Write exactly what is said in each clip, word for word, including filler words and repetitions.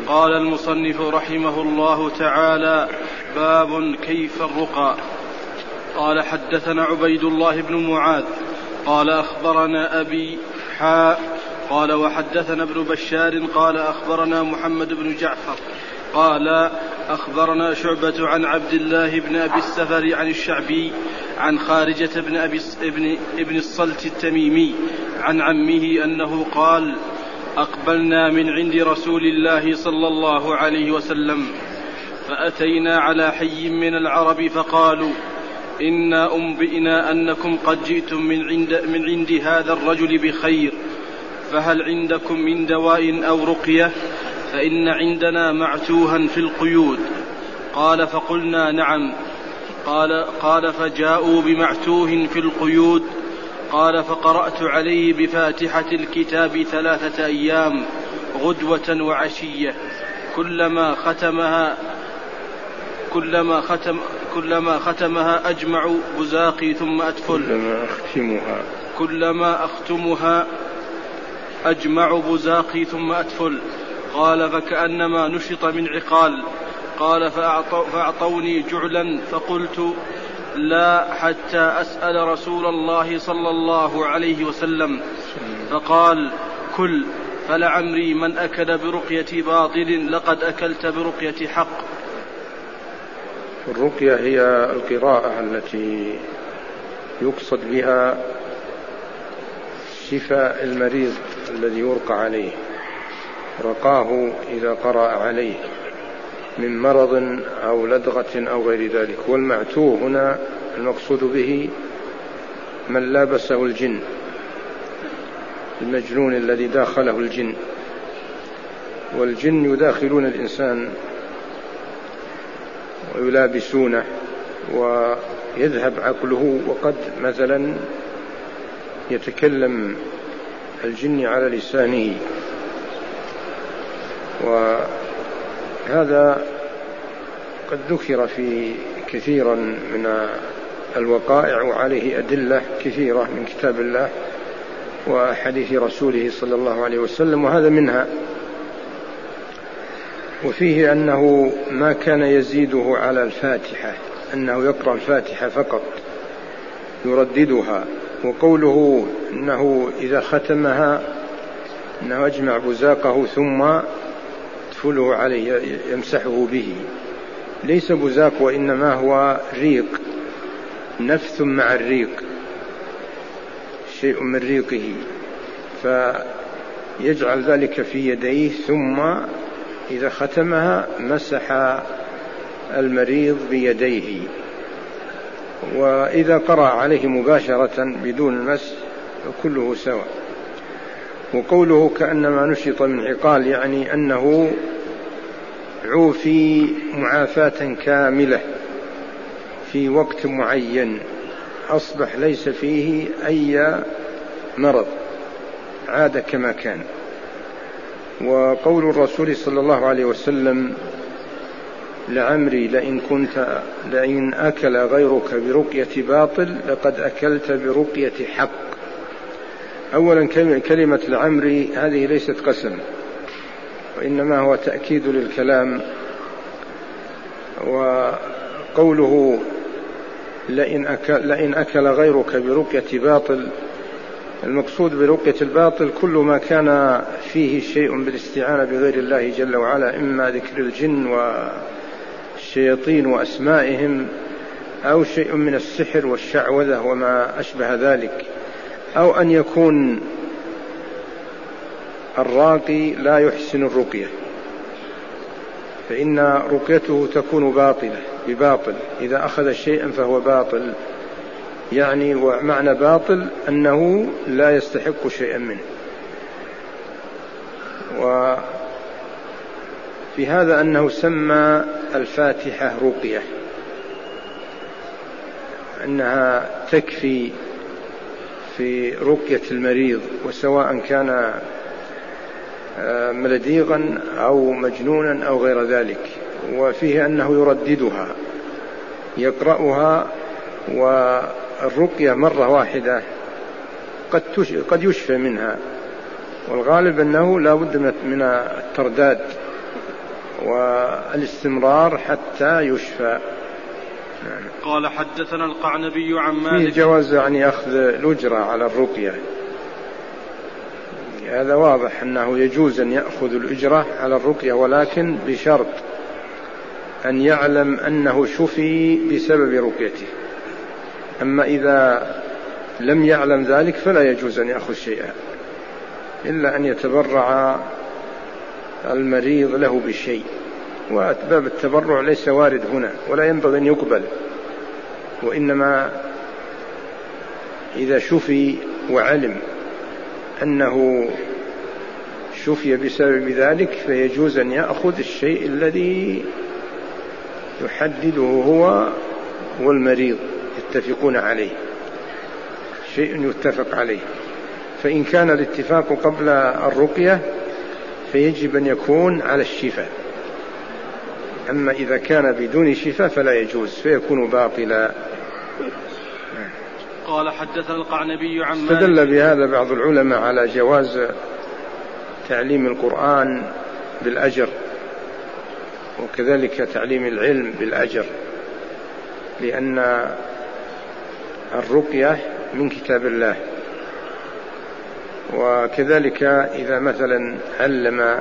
قال المصنف رحمه الله تعالى: باب كيف الرقى. قال: حدثنا عبيد الله بن معاذ قال أخبرنا أبي حاء قال وحدثنا ابن بشار قال أخبرنا محمد بن جعفر قال أخبرنا شعبة عن عبد الله بن أبي السفر عن الشعبي عن خارجة بن, أبي ابن, ابن الصلت التميمي عن عمه أنه قال: أقبلنا من عند رسول الله صلى الله عليه وسلم فأتينا على حي من العرب فقالوا: إنا أنبئنا أنكم قد جئتم من عند, من عند هذا الرجل بخير، فهل عندكم من دواء أو رقية؟ فإن عندنا معتوها في القيود. قال: فقلنا: نعم. قال, قال فجاءوا بمعتوه في القيود. قال: فقرأت عليه بفاتحة الكتاب ثلاثة أيام غدوة وعشية، كلما ختمها كلما ختم كلما ختمها أجمع بزاقي ثم أدفل كلما أختمها كلما أختمها أجمع بزاقي ثم أدفل. قال: فكأنما نشط من عقال. قال: فأعطو فأعطوني جعلا فقلت: لا حتى أسأل رسول الله صلى الله عليه وسلم. فقال: كل، فلعمري من أكل برقية باطل لقد أكلت برقية حق. الرقية هي القراءة التي يقصد بها شفاء المريض الذي يرقى عليه، رقاه إذا قرأ عليه من مرض أو لدغة أو غير ذلك. والمعتوه هنا المقصود به من لابسه الجن، المجنون الذي داخله الجن. والجن يداخلون الإنسان ويلابسونه ويذهب عقله، وقد مثلا يتكلم الجن على لسانه. وهذا قد ذكر في كثيرا من الوقائع، وعليه أدلة كثيرة من كتاب الله وحديث رسوله صلى الله عليه وسلم، وهذا منها. وفيه أنه ما كان يزيده على الفاتحة، أنه يقرأ الفاتحة فقط يرددها. وقوله أنه إذا ختمها أنه أجمع بزاقه ثم يدفله عليه يمسحه به، ليس بزاق وإنما هو ريق، نفث مع الريق، شيء من ريقه، فيجعل ذلك في يديه ثم إذا ختمها مسح المريض بيديه. وإذا قرأ عليه مباشرة بدون المس كله سواء. وقوله كأنما نشط من عقال يعني أنه عوفي معافاة كاملة في وقت معين، أصبح ليس فيه أي مرض، عاد كما كان. وقول الرسول صلى الله عليه وسلم: لعمري لئن كنت لئن أكل غيرك برقية باطل لقد أكلت برقية حق. أولا كلمة لعمري هذه ليست قسم، وإنما هو تأكيد للكلام. وقوله لئن أكل, لئن أكل غيرك برقية باطل، المقصود برقية الباطل كل ما كان فيه شيء بالاستعانة بغير الله جل وعلا، إما ذكر الجن والشياطين وأسمائهم، أو شيء من السحر والشعوذة وما أشبه ذلك، أو أن يكون الراقي لا يحسن الرقية، فإن رقيته تكون باطلة بباطل، إذا أخذ شيئا فهو باطل، يعني ومعنى باطل أنه لا يستحق شيئا منه. وفي هذا أنه سمى الفاتحة رقية، أنها تكفي في رقية المريض، وسواء كان ملديغا أو مجنونا أو غير ذلك. وفيه أنه يرددها، يقرأها، والرقية مرة واحدة قد قد يشفى منها، والغالب أنه لا بد من الترداد والاستمرار حتى يشفى. قال حدثنا القعنبي عن مالك. في جواز يعني أخذ الأجرة على الرقية، هذا واضح أنه يجوز أن يأخذ الأجرة على الرقية، ولكن بشرط أن يعلم أنه شفي بسبب رقيته. أما إذا لم يعلم ذلك فلا يجوز أن يأخذ شيئا، إلا أن يتبرع المريض له بشيء، وأسباب التبرع ليس وارد هنا ولا ينبغي أن يقبل، وإنما إذا شفي وعلم أنه شفي بسبب ذلك فيجوز أن يأخذ الشيء الذي يحدده هو والمريض يتفقون عليه، شيء يتفق عليه. فإن كان الاتفاق قبل الرقية فيجب أن يكون على الشفاء، أما إذا كان بدون شفاء فلا يجوز فيكون باطلا. قال حدثنا القعنبي عن مالك. استدل بهذا بعض العلماء على جواز تعليم القرآن بالأجر، وكذلك تعليم العلم بالأجر، لأن الرقية من كتاب الله. وكذلك إذا مثلا علم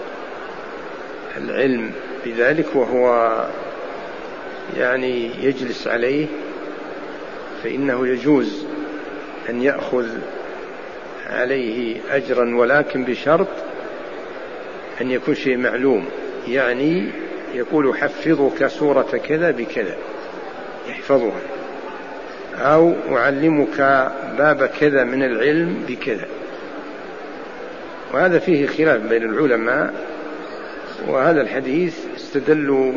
العلم بذلك وهو يعني يجلس عليه فإنه يجوز أن يأخذ عليه أجرا، ولكن بشرط أن يكون شيء معلوم، يعني يقول حفظك سورة كذا بكذا يحفظها، أو أعلمك باب كذا من العلم بكذا. وهذا فيه خلاف بين العلماء، وهذا الحديث استدلوا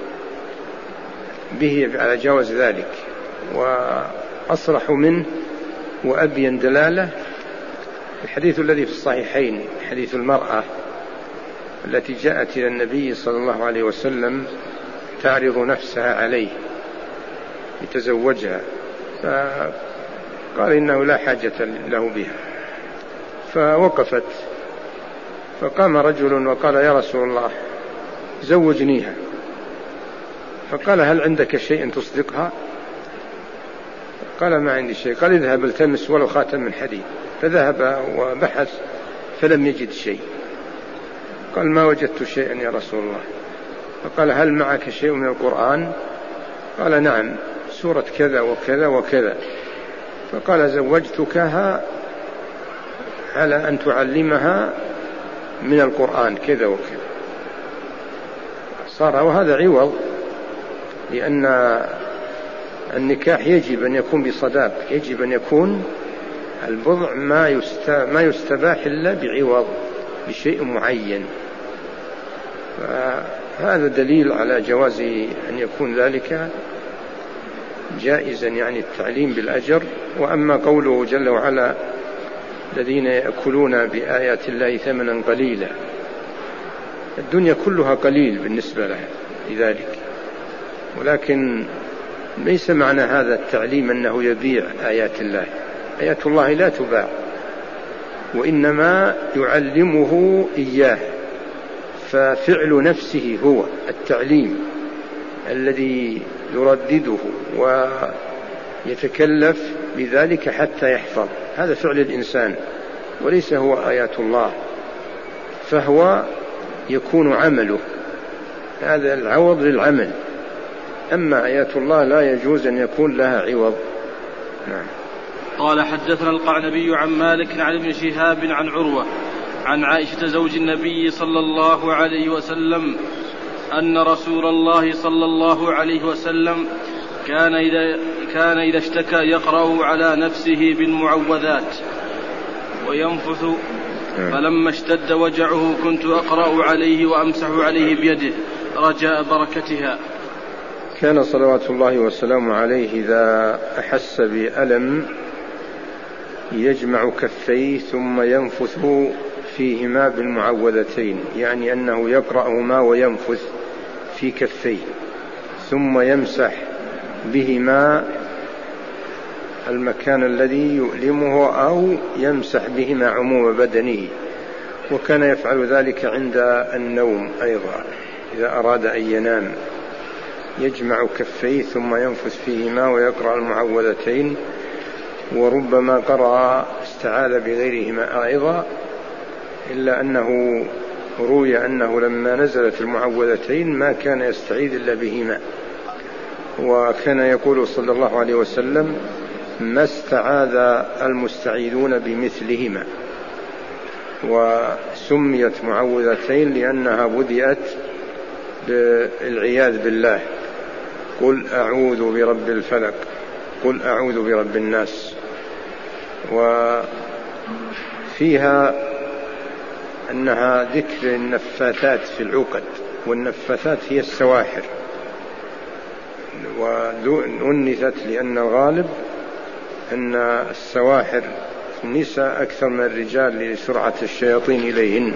به على جواز ذلك، وأصرح منه وأبين دلالة الحديث الذي في الصحيحين، حديث المرأة التي جاءت إلى النبي صلى الله عليه وسلم تعرض نفسها عليه لتزوجها، فقال إنه لا حاجة له بها، فوقفت، فقام رجل وقال يا رسول الله زوجنيها، فقال هل عندك شيء تصدقها؟ قال ما عندي شيء. قال اذهب التمس ولو خاتم من حديد، فذهب وبحث فلم يجد شيء. قال ما وجدت شيئا يا رسول الله. فقال هل معك شيء من القرآن؟ قال نعم، سورة كذا وكذا وكذا. فقال زوجتكها على أن تعلمها من القرآن كذا وكذا. صار وهذا عوض، لأن النكاح يجب أن يكون بصداق، يجب أن يكون البضع ما ما يستباح إلا بعوض بشيء معين. فهذا دليل على جواز أن يكون ذلك جائزا، يعني التعليم بالأجر. وأما قوله جل وعلا الذين يأكلون بآيات الله ثمنا قليلا، الدنيا كلها قليل بالنسبة لها لذلك، ولكن ليس معنى هذا التعليم أنه يبيع آيات الله. آيات الله لا تباع، وإنما يعلمه إياه، ففعل نفسه هو التعليم الذي يردده ويتكلف بذلك حتى يحفظ، هذا فعل الإنسان وليس هو آيات الله، فهو يكون عمله، هذا العوض للعمل. أما آيات الله لا يجوز أن يكون لها عوض. نعم. قال حدثنا القعنبي عن مالك عن ابن شهاب عن عروة عن عائشة زوج النبي صلى الله عليه وسلم أن رسول الله صلى الله عليه وسلم كان إذا, كان إذا اشتكى يقرأ على نفسه بالمعوذات وينفث، فلما اشتد وجعه كنت أقرأ عليه وأمسح عليه بيده رجاء بركتها. كان صلوات الله وسلامه عليه إذا أحس بألم يجمع كفيه ثم ينفث فيهما بالمعوذتين، يعني أنه يقرأهما وينفث في كفيه ثم يمسح بهما المكان الذي يؤلمه أو يمسح بهما عموم بدنه، وكان يفعل ذلك عند النوم أيضا إذا أراد أن ينام يجمع كفيه ثم ينفث فيهما ويقرأ المعوذتين، وربما قرأ استعاذ بغيرهما أيضا، إلا أنه روي أنه لما نزلت المعوذتين ما كان يستعيذ إلا بهما، وكان يقول صلى الله عليه وسلم: ما استعاذ المستعيذون بمثلهما. وسميت معوذتين لأنها بدأت بالعياذ بالله: قل أعوذ برب الفلق، قل أعوذ برب الناس. وفيها أنها ذكر النفاثات في العقد، والنفاثات هي السواحر، وأنثت لأن الغالب أن السواحر النساء أكثر من الرجال لسرعة الشياطين إليهن،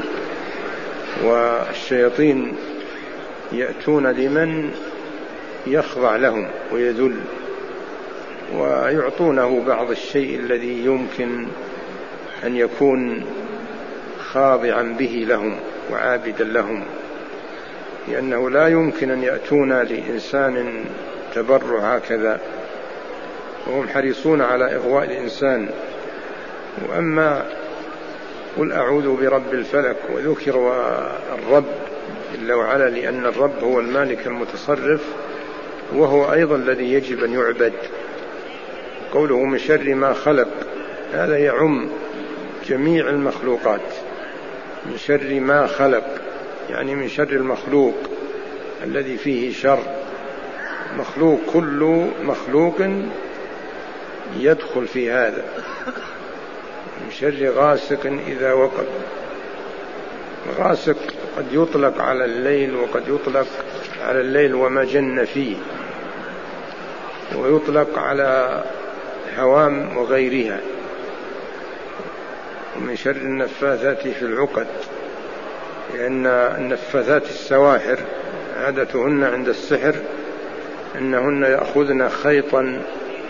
والشياطين يأتون لمن يخضع لهم ويذل، ويعطونه بعض الشيء الذي يمكن أن يكون خاضعا به لهم وعابدا لهم، لأنه لا يمكن أن يأتون لإنسان تبرع هكذا، وهم حريصون على إغواء الإنسان. وأما قل أعوذ برب الفلك، وذكر الرب جل وعلا لأن الرب هو المالك المتصرف، وهو أيضا الذي يجب أن يعبد. قوله من شر ما خلق، هذا يعم جميع المخلوقات. من شر ما خلق يعني من شر المخلوق الذي فيه شر. مخلوق، كل مخلوق يدخل في هذا. من شر غاسق إذا وقب. غاسق قد يطلق على الليل، وقد يطلق على الليل وما جن فيه، ويطلق على هوام وغيرها. ومن شر النفاثات في العقد، لأن النفاثات السواحر عادتهن عند السحر أنهن يأخذن خيطا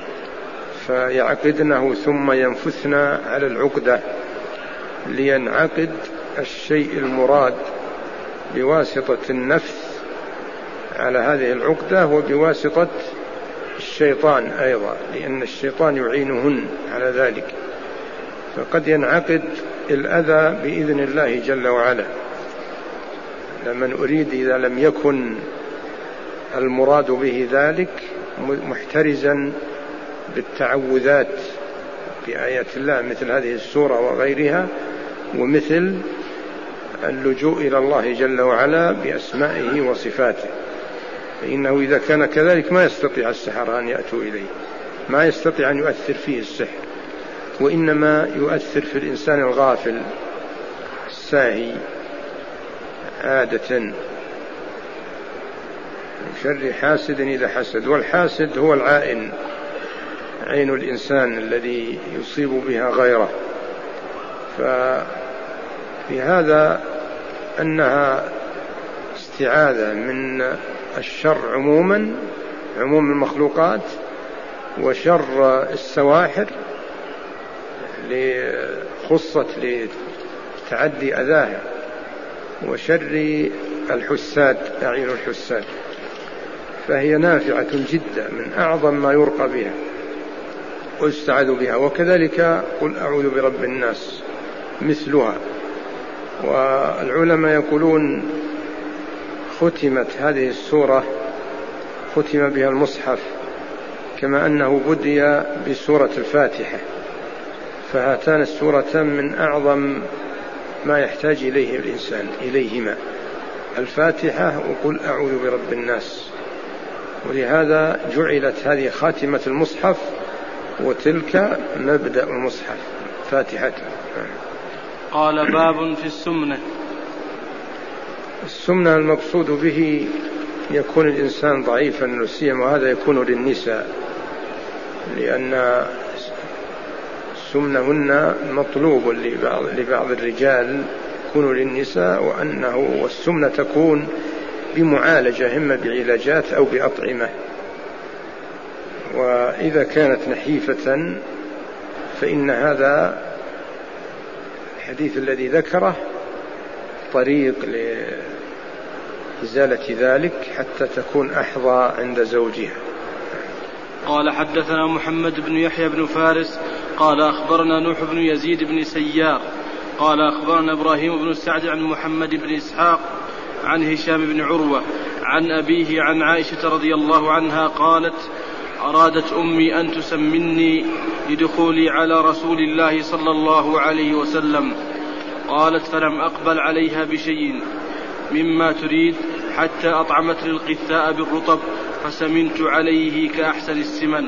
فيعقدنه ثم ينفثن على العقدة لينعقد الشيء المراد بواسطة النفث على هذه العقدة، وبواسطة الشيطان أيضا، لأن الشيطان يعينهن على ذلك. فقد ينعقد الأذى بإذن الله جل وعلا. لمن أريد إذا لم يكن المراد به ذلك محترزا بالتعوذات بآيات الله مثل هذه السورة وغيرها، ومثل اللجوء إلى الله جل وعلا بأسمائه وصفاته، فإنه إذا كان كذلك ما يستطيع السحرة أن يأتوا إليه، ما يستطيع أن يؤثر فيه السحر، وإنما يؤثر في الإنسان الغافل الساهي عادة. من شر حاسد إذا حسد. والحاسد هو العائن، عين الإنسان الذي يصيب بها غيره. ففي هذا أنها استعاذة من الشر عموما، عموم المخلوقات، وشر السواحر خصت لتعدي أذاها، وشر الحساد، أعين الحساد. فهي نافعة جدا، من أعظم ما يرقى بها ويستعاذ بها. وكذلك قل أعوذ برب الناس مثلها. والعلماء يقولون ختمت هذه السورة، ختم بها المصحف، كما أنه بدي بسورة الفاتحة، فهاتان السورتان من أعظم ما يحتاج إليه الإنسان إليهما، الفاتحة وقل أعوذ برب الناس. ولهذا جعلت هذه خاتمة المصحف، وتلك مبدأ المصحف فاتحة. قال باب في السمنة. السمنة المقصود به يكون الإنسان ضعيفا نسيما، وهذا يكون للنساء، لأن السمنهن مطلوب لبعض, لبعض الرجال يكون للنساء، وأنه والسمنة تكون بمعالجة، إما بعلاجات أو بأطعمة. وإذا كانت نحيفة فإن هذا الحديث الذي ذكره طريق إزالة ذلك حتى تكون أحظى عند زوجها. قال حدثنا محمد بن يحيى بن فارس قال أخبرنا نوح بن يزيد بن سيار قال أخبرنا إبراهيم بن سعد عن محمد بن إسحاق عن هشام بن عروة عن أبيه عن عائشة رضي الله عنها قالت أرادت أمي أن تسمني لدخولي على رسول الله صلى الله عليه وسلم، قالت فلم أقبل عليها بشيء مما تريد حتى أطعمتني القثاء بالرطب فسمنت عليه كأحسن السمن.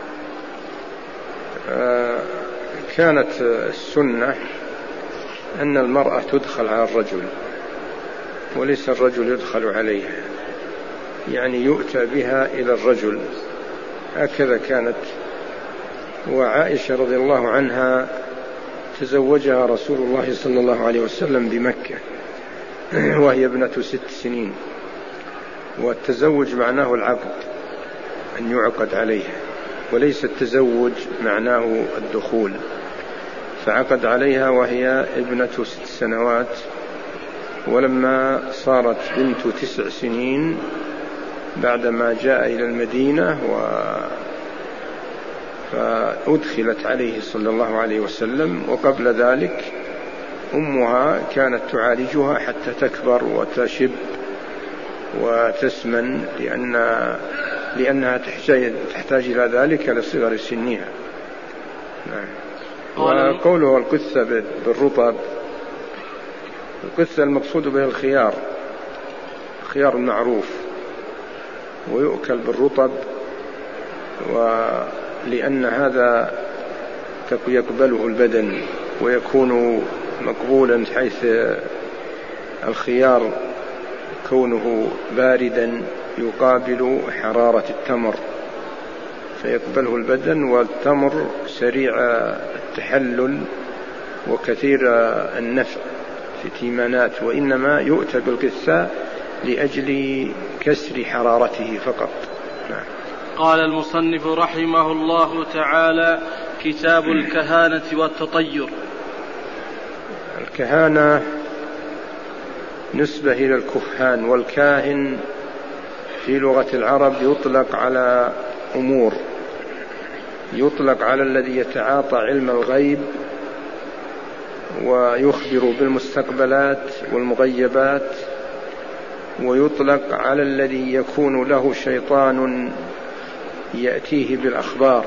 آه كانت السنة أن المرأة تدخل على الرجل وليس الرجل يدخل عليها، يعني يؤتى بها إلى الرجل، هكذا كانت. وعائشة رضي الله عنها تزوجها رسول الله صلى الله عليه وسلم بمكة وهي ابنة ست سنين، والتزوج معناه العقد، أن يعقد عليها، وليس التزوج معناه الدخول، فعقد عليها وهي ابنة ست سنوات. ولما صارت بنت تسع سنين بعدما جاء إلى المدينة و فأدخلت عليه صلى الله عليه وسلم، وقبل ذلك أمها كانت تعالجها حتى تكبر وتشب وتسمن، لأن لأنها تحتاج, تحتاج إلى ذلك لصغر سنها. نعم. وقوله القثة بالرطب، القثة المقصود به الخيار، خيار معروف، ويؤكل بالرطب، ولأن هذا يقبله البدن ويكون مقبولا، حيث الخيار كونه باردا يقابل حرارة التمر فيقبله البدن، والتمر سريع التحلل وكثير النفع في تيمانات، وإنما يؤتى بالقثاء لأجل كسر حرارته فقط. نعم. قال المصنف رحمه الله تعالى: كتاب الكهانة والتطير. الكهانة نسبة إلى الكهان، والكاهن في لغة العرب يطلق على أمور، يطلق على الذي يتعاطى علم الغيب ويخبر بالمستقبلات والمغيبات، ويطلق على الذي يكون له شيطان يأتيه بالأخبار.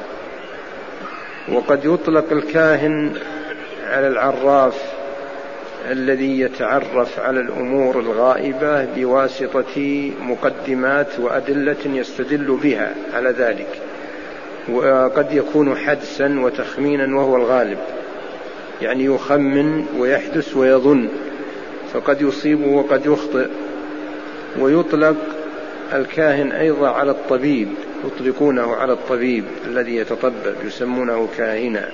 وقد يطلق الكاهن على العراف الذي يتعرف على الأمور الغائبة بواسطة مقدمات وأدلة يستدل بها على ذلك، وقد يكون حدسا وتخمينا وهو الغالب، يعني يخمن ويحدث ويظن، فقد يصيب وقد يخطئ. ويطلق الكاهن أيضا على الطبيب، يطلقونه على الطبيب الذي يتطبب يسمونه كاهنا.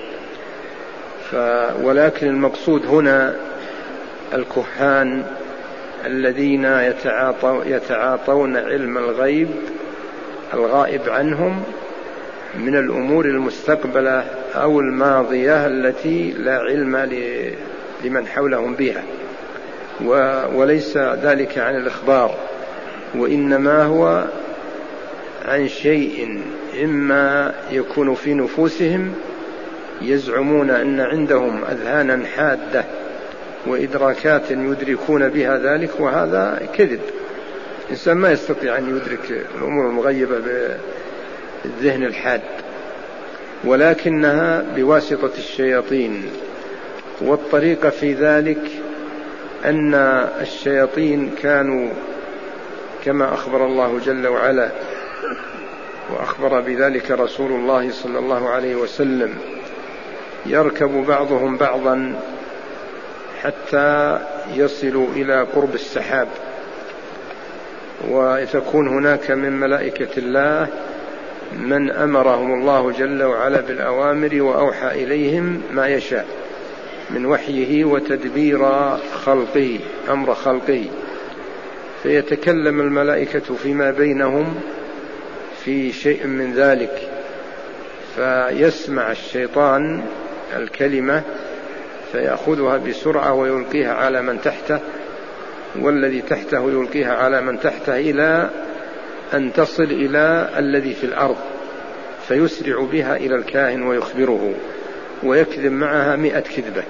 ولكن المقصود هنا الكهان الذين يتعاطون علم الغيب الغائب عنهم من الأمور المستقبلة أو الماضية التي لا علم لمن حولهم بها، وليس ذلك عن الإخبار، وإنما هو عن شيء إما يكون في نفوسهم، يزعمون أن عندهم أذهانا حادة وإدراكات يدركون بها ذلك، وهذا كذب. الإنسان ما يستطيع أن يدرك الأمور المغيبة بالذهن الحاد، ولكنها بواسطة الشياطين. والطريقة في ذلك أن الشياطين كانوا كما أخبر الله جل وعلا، وأخبر بذلك رسول الله صلى الله عليه وسلم، يركب بعضهم بعضا حتى يصلوا إلى قرب السحاب، وتكون هناك من ملائكة الله من أمرهم الله جل وعلا بالأوامر وأوحى إليهم ما يشاء من وحيه وتدبير خلقه، أمر خلقه، فيتكلم الملائكة فيما بينهم في شيء من ذلك، فيسمع الشيطان الكلمة فيأخذها بسرعة ويلقيها على من تحته، والذي تحته يلقيها على من تحته إلى أن تصل إلى الذي في الأرض فيسرع بها إلى الكاهن ويخبره، ويكذب معها مئة كذبة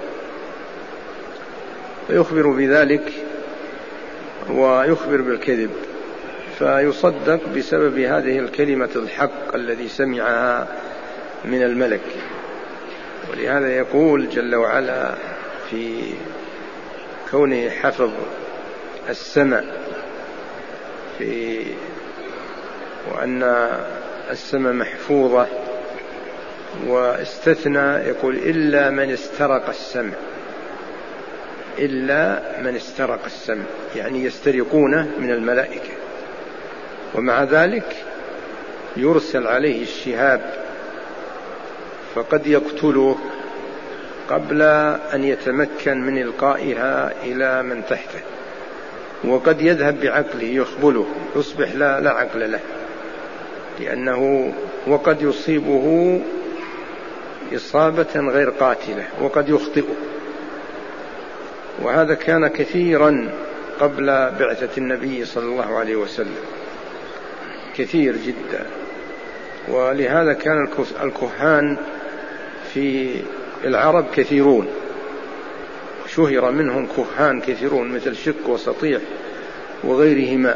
ويخبر بذلك ويخبر بالكذب، فيصدق بسبب هذه الكلمة الحق الذي سمعها من الملك. ولهذا يقول جل وعلا في كونه حفظ السمع في وأن السمع محفوظة، واستثنى يقول إلا من استرق السمع، إلا من استرق السمع يعني يسترقونه من الملائكة، ومع ذلك يرسل عليه الشهاب فقد يقتله قبل أن يتمكن من إلقائها إلى من تحته، وقد يذهب بعقله يخبله يصبح لا, لا عقل له لأنه وقد يصيبه إصابة غير قاتلة وقد يخطئه. وهذا كان كثيرا قبل بعثة النبي صلى الله عليه وسلم، كثير جدا. ولهذا كان الكهان في العرب كثيرون، شهر منهم كهان كثيرون مثل شق وسطيح وغيرهما.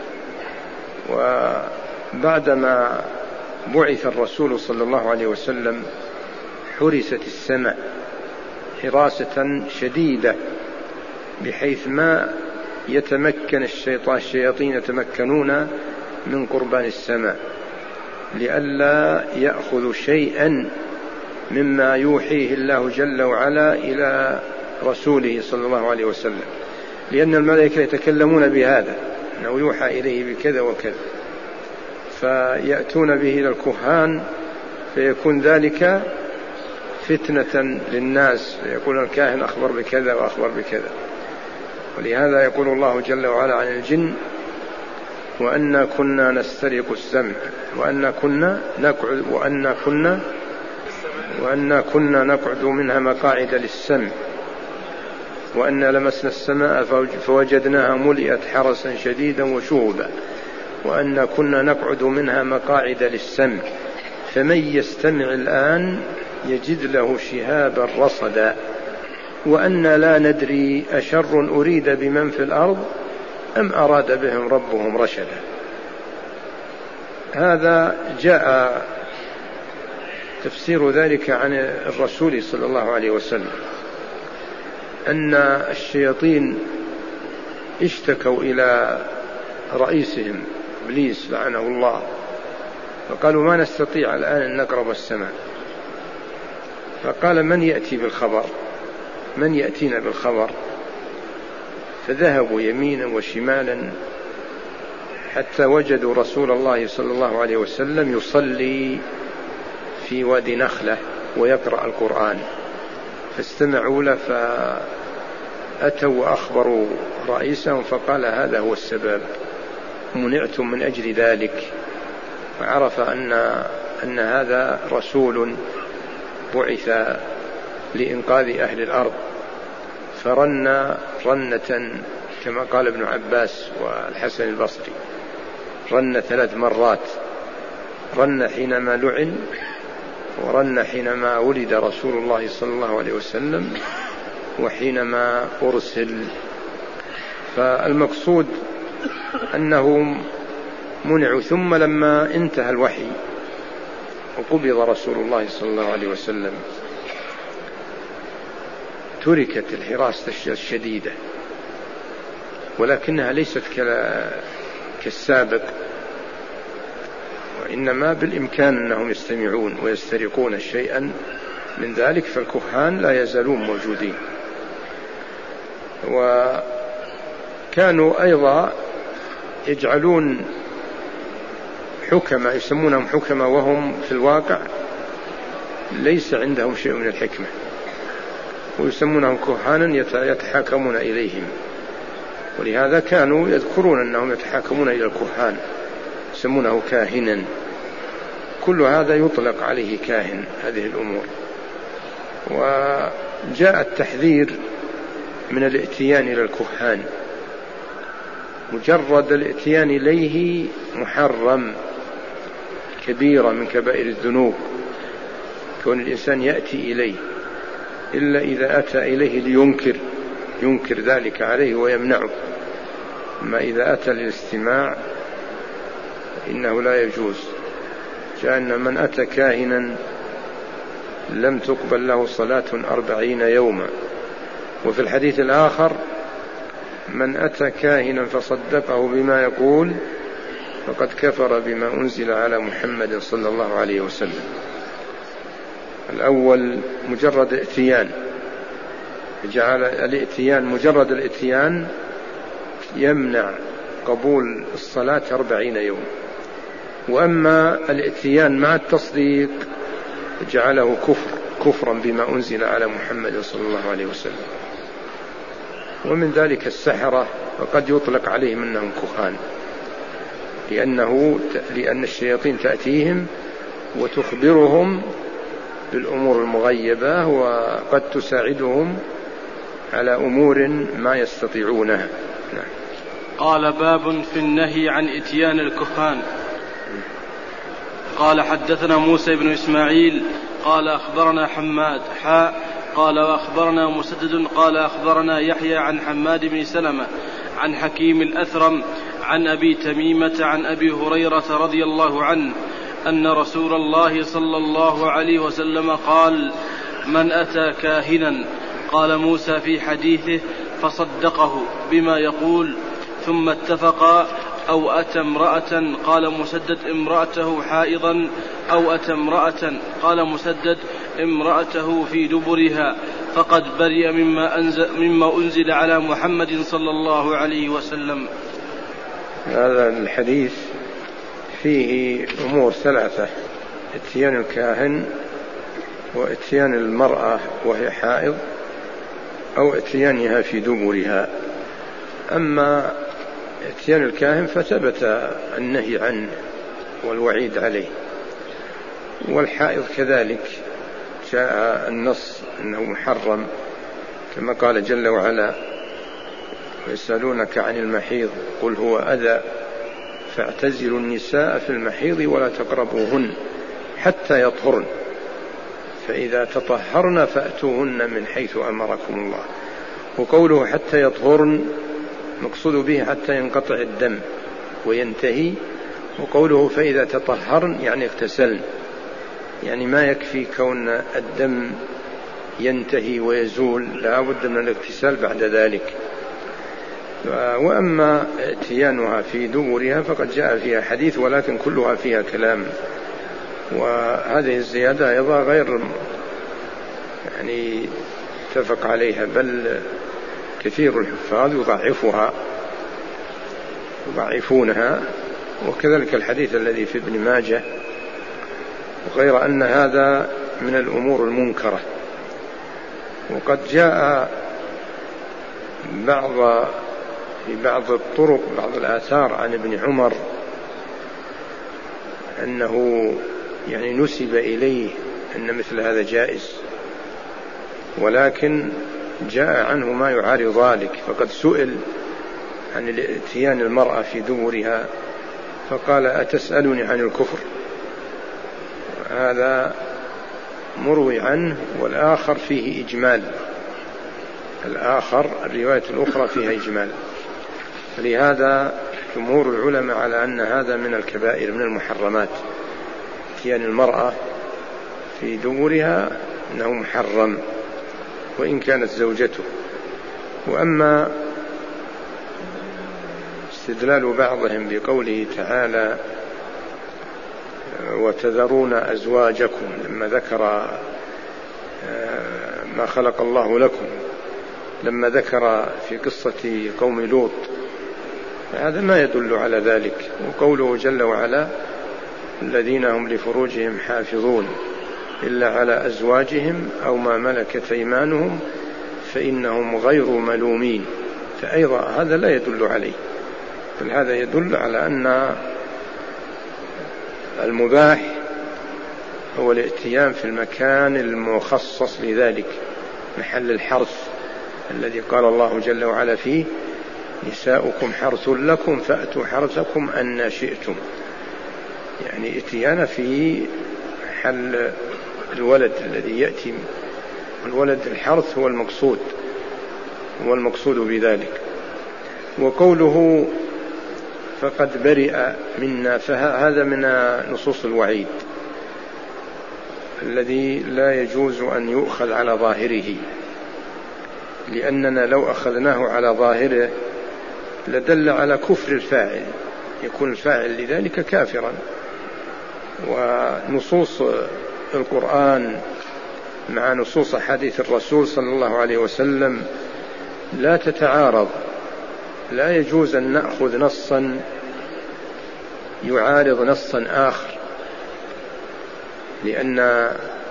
وبعدما بعث الرسول صلى الله عليه وسلم حرست السمع حراسة شديدة بحيث ما يتمكن الشيطان الشياطين يتمكنون من قربان السمع لئلا يأخذ شيئا مما يوحيه الله جل وعلا إلى رسوله صلى الله عليه وسلم، لأن الملائكة يتكلمون بهذا أنه يوحى إليه بكذا وكذا، فيأتون به إلى الكهان فيكون ذلك فتنة للناس، فيقول الكاهن أخبر بكذا وأخبر بكذا. ولهذا يقول الله جل وعلا عن الجن وأنا كنا نسترق السمع وأنا كنا نقعد وأنا كنا وأنا كنا نقعد منها مقاعد للسمع وأنا لمسنا السماء فوجدناها ملئت حرسا شديدا وشهبا وأنا كنا نقعد منها مقاعد للسمع فمن يستمع الآن يجد له شهابا رصدا وأنا لا ندري أشر أريد بمن في الأرض أم أراد بهم ربهم رشدا. هذا جاء تفسير ذلك عن الرسول صلى الله عليه وسلم أن الشياطين اشتكوا إلى رئيسهم إبليس لعنه الله فقالوا ما نستطيع الآن أن نقرب السماء، فقال من يأتي بالخبر من يأتينا بالخبر؟ فذهبوا يمينا وشمالا حتى وجدوا رسول الله صلى الله عليه وسلم يصلي في وادي نخلة ويقرأ القرآن، فاستمعوا له فأتوا وأخبروا رئيسهم فقال هذا هو السبب منعتم من أجل ذلك، فعرف أن, أن هذا رسول بعث لإنقاذ أهل الأرض، فرن رنة كما قال ابن عباس والحسن البصري رن ثلاث مرات، رن حينما لعن ورن حينما ولد رسول الله صلى الله عليه وسلم وحينما أرسل. فالمقصود أنهم منعوا، ثم لما انتهى الوحي وقبض رسول الله صلى الله عليه وسلم تركت الحراسة الشديدة، ولكنها ليست كالسابق، وإنما بالإمكان أنهم يستمعون ويسترقون شيئا من ذلك، فالكهان لا يزالون موجودين. وكانوا أيضا يجعلون حكمة يسمونهم حكمة وهم في الواقع ليس عندهم شيء من الحكمة، ويسمونهم كهانا يتحاكمون إليهم، ولهذا كانوا يذكرون أنهم يتحاكمون إلى الكهان يسمونه كاهنا. كل هذا يطلق عليه كاهن هذه الأمور. وجاء التحذير من الاتيان إلى الكهان مجرد الاتيان إليه محرم، كبيرة من كبائر الذنوب كون الإنسان يأتي إليه، إلا إذا أتى إليه لينكر ينكر ذلك عليه ويمنعه. أما إذا أتى للاستماع إنه لا يجوز. كأن من أتى كاهنا لم تقبل له صلاة أربعين يوما. وفي الحديث الآخر من أتى كاهنا فصدقه بما يقول فقد كفر بما أنزل على محمد صلى الله عليه وسلم. الأول مجرد اتيان، جعل الاتيان مجرد الاتيان يمنع قبول الصلاة أربعين يوم. وأما الاتيان مع التصديق جعله كفر كفرا بما أنزل على محمد صلى الله عليه وسلم. ومن ذلك السحرة، وقد يطلق عليهم أنهم كهان، لأنه لأن الشياطين تأتيهم وتخبرهم بالأمور المغيبة، وقد تساعدهم على أمور ما يستطيعونها. نعم. قال باب في النهي عن إتيان الكهان. قال حدثنا موسى بن إسماعيل قال أخبرنا حماد حاء قال وأخبرنا مسدد قال أخبرنا يحيى عن حماد بن سلمة عن حكيم الأثرم عن أبي تميمة عن أبي هريرة رضي الله عنه أن رسول الله صلى الله عليه وسلم قال: من أتى كاهنا، قال موسى في حديثه، فصدقه بما يقول ثم اتفقا، أو أتى امرأة، قال مسدد امرأته حائضا، أو أتى امرأة، قال مسدد امرأته في دبرها، فقد برئ مما أنزل, مما أنزل على محمد صلى الله عليه وسلم. هذا الحديث فيه أمور ثلاثة: اتيان الكاهن، واتيان المرأة وهي حائض، أو اتيانها في دبرها. أما اتيان الكاهن فثبت النهي عنه والوعيد عليه، والحائض كذلك جاء النص أنه محرم، كما قال جل وعلا: ويسألونك عن المحيض قل هو أذى فاعتزلوا النساء في المحيض ولا تقربوهن حتى يطهرن فإذا تطهرن فأتوهن من حيث أمركم الله. وقوله حتى يطهرن مقصود به حتى ينقطع الدم وينتهي، وقوله فإذا تطهرن يعني اغتسلن، يعني ما يكفي كون الدم ينتهي ويزول، لا بد من الاغتسال بعد ذلك. وأما اتيانها في دبرها فقد جاء فيها حديث، ولكن كلها فيها كلام، وهذه الزيادة أيضا غير يعني اتفق عليها، بل كثير الحفاظ يضعفها يضعفونها، وكذلك الحديث الذي في ابن ماجه، غير أن هذا من الأمور المنكرة. وقد جاء بعض في بعض الطرق بعض الآثار عن ابن عمر أنه يعني نسب إليه أن مثل هذا جائز، ولكن جاء عنه ما يعارض ذلك. فقد سئل عن اتيان المرأة في دبرها فقال: أتسألني عن الكفر؟ هذا مروي عنه، والآخر فيه إجمال، الآخر الرواية الأخرى فيها إجمال. لهذا جمهور العلماء على أن هذا من الكبائر، من المحرمات، اتيان المرأة في دبرها أنه محرم وإن كانت زوجته. وأما استدلال بعضهم بقوله تعالى: وتذرون أزواجكم، لما ذكر ما خلق الله لكم، لما ذكر في قصة قوم لوط، هذا ما يدل على ذلك. وقوله جل وعلا: الذين هم لفروجهم حافظون إلا على أزواجهم أو ما ملكت أيمانهم فإنهم غير ملومين، فأيضا هذا لا يدل عليه، بل هذا يدل على أن المباح هو الاتيان في المكان المخصص لذلك، محل الحرث الذي قال الله جل وعلا فيه: نساؤكم حرث لكم فأتوا حرثكم أن شئتم، يعني اتيان في حل الولد الذي يأتي، الولد الحرث هو المقصود، هو المقصود بذلك. وقوله فقد برئ منا، فهذا من نصوص الوعيد الذي لا يجوز أن يؤخذ على ظاهره، لأننا لو أخذناه على ظاهره لدل على كفر الفاعل، يكون الفاعل لذلك كافرا. ونصوص القرآن مع نصوص حديث الرسول صلى الله عليه وسلم لا تتعارض، لا يجوز أن نأخذ نصا يعارض نصا آخر، لأن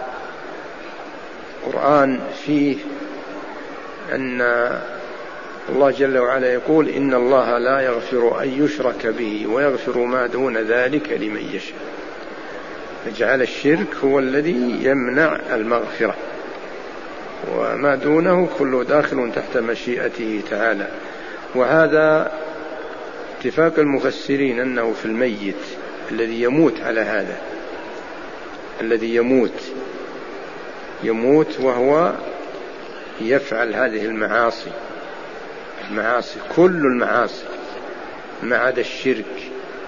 القرآن فيه أن الله جل وعلا يقول إن الله لا يغفر أن يشرك به ويغفر ما دون ذلك لمن يشاء، فجعل الشرك هو الذي يمنع المغفرة، وما دونه كله داخل تحت مشيئته تعالى. وهذا اتفاق المفسرين أنه في الميت الذي يموت على هذا، الذي يموت يموت وهو يفعل هذه المعاصي، المعاصي كل المعاصي ما عدا الشرك،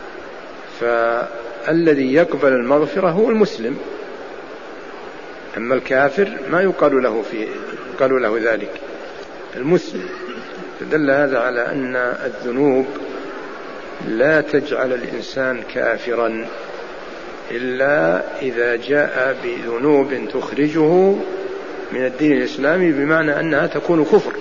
فالذي يقبل المغفرة هو المسلم، أما الكافر ما يقال له في قالوا له ذلك المسلم. فدل هذا على أن الذنوب لا تجعل الإنسان كافرا إلا إذا جاء بذنوب تخرجه من الدين الإسلامي، بمعنى أنها تكون كفر.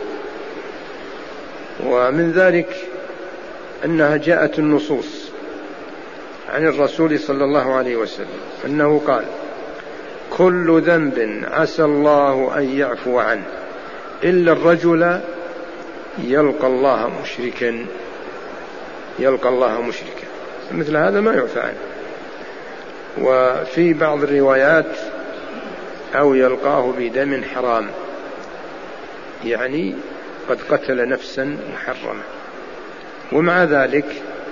ومن ذلك أنها جاءت النصوص عن الرسول صلى الله عليه وسلم أنه قال كل ذنب عسى الله أن يعفو عنه إلا الرجل يلقى الله مشركا، يلقى الله مشركا، مثل هذا ما يعفى عنه. وفي بعض الروايات أو يلقاه بدم حرام، يعني قد قتل نفسا محرمة. ومع ذلك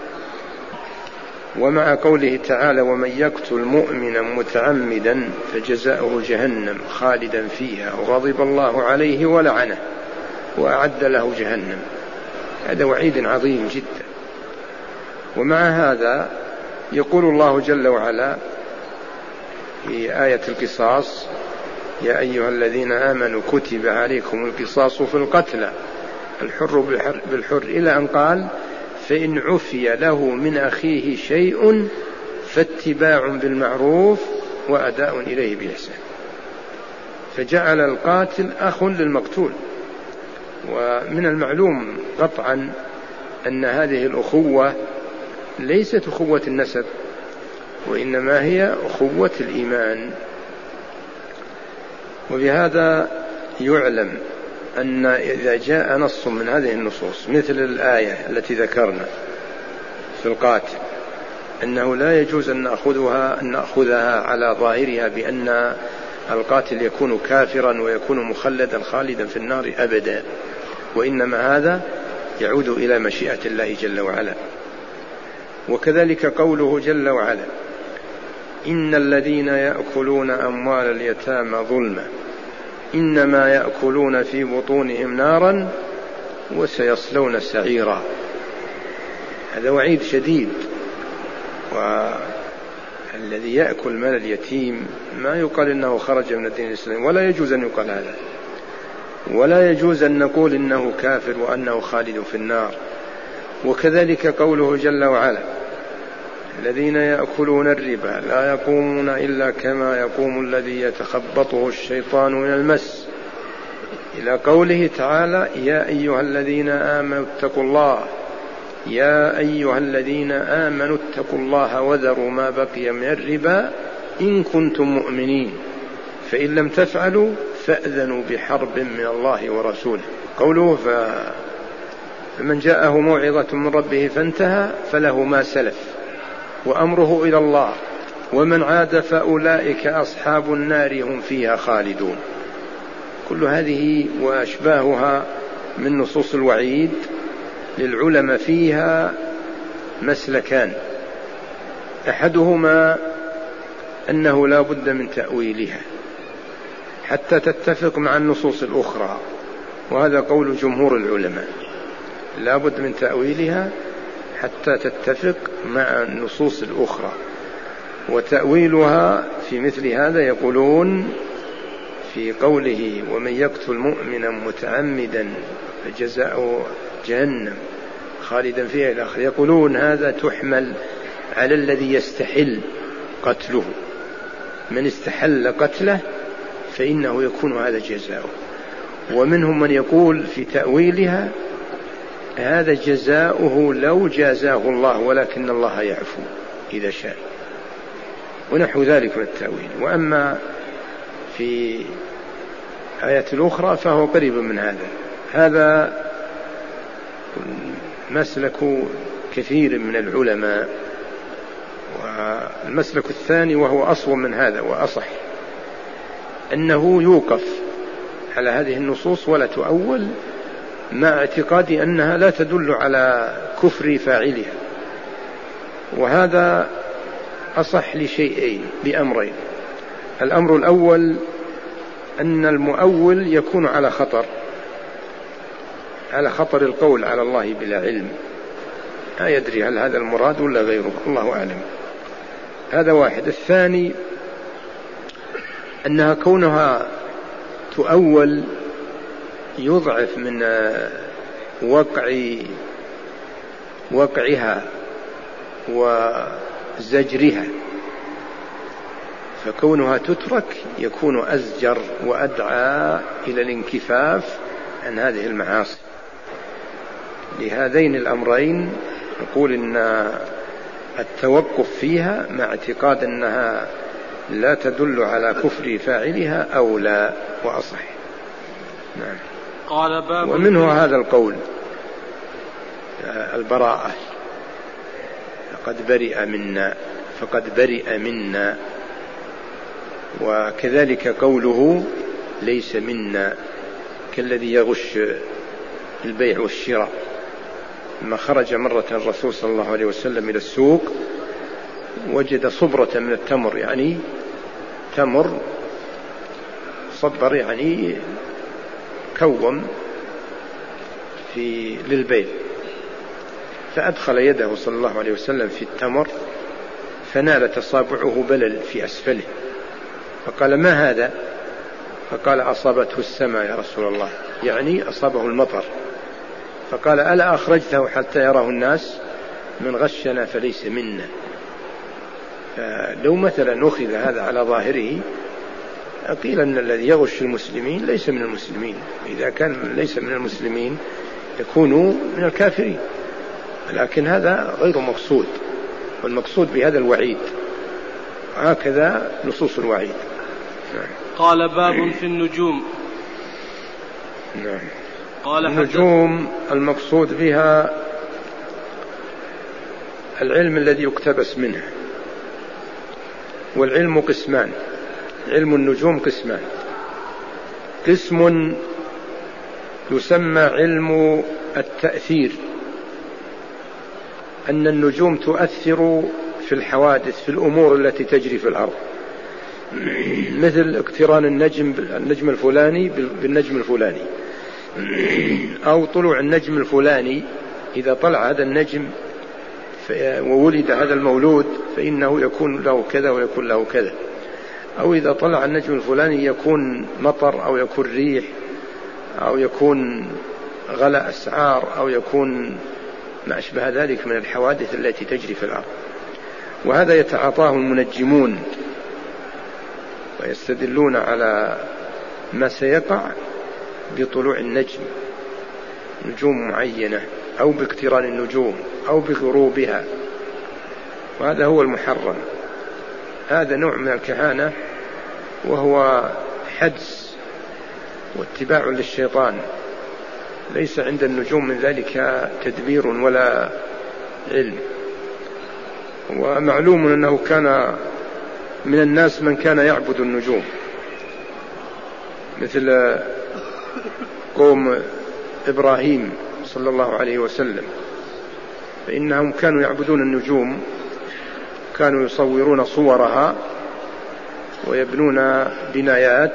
ومع قوله تعالى ومن يقتل مؤمنا متعمدا فجزاؤه جهنم خالدا فيها وغضب الله عليه ولعنه وأعد له جهنم، هذا وعيد عظيم جدا. ومع هذا يقول الله جل وعلا في آية القصاص يا أيها الذين آمنوا كتب عليكم القصاص في القتلى الحر بالحر، إلى أن قال فإن عفي له من أخيه شيء فاتباع بالمعروف وأداء إليه بإحسان، فجعل القاتل أخ للمقتول. ومن المعلوم قطعا أن هذه الأخوة ليست أخوة النسب، وإنما هي أخوة الإيمان. وبهذا يعلم أن إذا جاء نص من هذه النصوص مثل الآية التي ذكرنا في القاتل أنه لا يجوز أن نأخذها, أن نأخذها على ظاهرها بأن القاتل يكون كافرا ويكون مخلدا خالدا في النار أبدا، وإنما هذا يعود إلى مشيئة الله جل وعلا. وكذلك قوله جل وعلا إن الذين يأكلون أموال اليتامى ظلما إنما يأكلون في بطونهم نارا وسيصلون سعيرا، هذا وعيد شديد. والذي يأكل مال اليتيم ما يقال إنه خرج من الدين الإسلامي، ولا يجوز أن يقال هذا، ولا يجوز أن نقول إنه كافر وأنه خالد في النار. وكذلك قوله جل وعلا الذين يأكلون الربا لا يقومون إلا كما يقوم الذي يتخبطه الشيطان من المس، إلى قوله تعالى يا أيها الذين آمنوا اتقوا الله يا أيها الذين آمنوا اتقوا الله وذروا ما بقي من الربا إن كنتم مؤمنين فإن لم تفعلوا فأذنوا بحرب من الله ورسوله. قوله فمن جاءه موعظة من ربه فانتهى فله ما سلف وأمره إلى الله ومن عاد فأولئك أصحاب النار هم فيها خالدون. كل هذه وأشباهها من نصوص الوعيد للعلماء فيها مسلكان، أحدهما أنه لا بد من تأويلها حتى تتفق مع النصوص الأخرى، وهذا قول جمهور العلماء، لا بد من تأويلها حتى تتفق مع النصوص الأخرى. وتأويلها في مثل هذا يقولون في قوله ومن يقتل مؤمنا متعمدا فجزاؤه جهنم خالدا فيها إلى آخره، يقولون هذا تحمل على الذي يستحل قتله، من استحل قتله فإنه يكون هذا جزاؤه. ومنهم من يقول في تأويلها هذا جزاؤه لو جازاه الله ولكن الله يعفو إذا شاء، ونحو ذلك من التأويل. وأما في آية الأخرى فهو قريب من هذا. هذا مسلك كثير من العلماء. والمسلك الثاني وهو أصوب من هذا وأصح، أنه يوقف على هذه النصوص ولا تؤول، مع اعتقاد أنها لا تدل على كفر فاعلها. وهذا أصح لشيئين، لأمرين. الأمر الأول أن المؤول يكون على خطر، على خطر القول على الله بلا علم، لا يدري هل هذا المراد ولا غيره، الله أعلم. هذا واحد. الثاني أنها كونها تؤول يضعف من وقع وقعها وزجرها، فكونها تترك يكون أزجر وأدعى إلى الانكفاف عن هذه المعاصي. لهذين الأمرين نقول إن التوقف فيها مع اعتقاد أنها لا تدل على كفر فاعلها أولى وأصح. نعم. قال باب ومنه هذا القول البراءة، فقد برئ منا، فقد برئ منا. وكذلك قوله ليس منا كالذي يغش البيع والشراء. لما خرج مرة الرسول صلى الله عليه وسلم إلى السوق وجد صبرة من التمر، يعني تمر صبر يعني كوم في للبيع، فأدخل يده صلى الله عليه وسلم في التمر فنالت أصابعه بلل في أسفله، فقال ما هذا؟ فقال أصابته السماء يا رسول الله، يعني أصابه المطر. فقال ألا أخرجته حتى يراه الناس؟ من غشنا فليس منا. فلو مثلا أخذ هذا على ظاهره قيل أن الذي يغش المسلمين ليس من المسلمين، إذا كان ليس من المسلمين يكون من الكافرين، لكن هذا غير مقصود، والمقصود بهذا الوعيد، هكذا نصوص الوعيد. قال باب في النجوم. نعم. قال النجوم المقصود بها العلم الذي يقتبس منه، والعلم قسمان، علم النجوم قسمان. قسم يسمى علم التأثير، أن النجوم تؤثر في الحوادث، في الأمور التي تجري في الأرض، مثل اقتران النجم النجم الفلاني بالنجم الفلاني، أو طلوع النجم الفلاني، إذا طلع هذا النجم وولد هذا المولود فإنه يكون له كذا ويكون له كذا، أو إذا طلع النجم الفلاني يكون مطر أو يكون ريح أو يكون غلاء أسعار أو يكون ما أشبه ذلك من الحوادث التي تجري في الأرض. وهذا يتعاطاه المنجمون ويستدلون على ما سيقع بطلوع النجم، نجوم معينة، أو باقتران النجوم أو بغروبها، وهذا هو المحرم. هذا نوع من الكهانة وهو حدس واتباع للشيطان، ليس عند النجوم من ذلك تدبير ولا علم. ومعلوم أنه كان من الناس من كان يعبد النجوم، مثل قوم إبراهيم صلى الله عليه وسلم، فإنهم كانوا يعبدون النجوم، كانوا يصورون صورها ويبنون بنايات